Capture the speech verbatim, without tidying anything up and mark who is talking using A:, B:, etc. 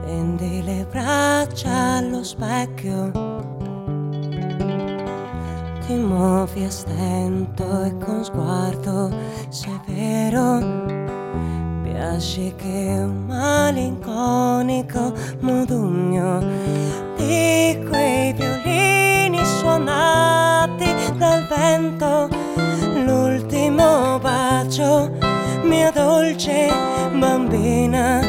A: Tendi le braccia allo specchio, ti muovi a stento e con sguardo severo. Piaci che un malinconico modugno di quei violini suonati dal vento. L'ultimo bacio, mia dolce bambina,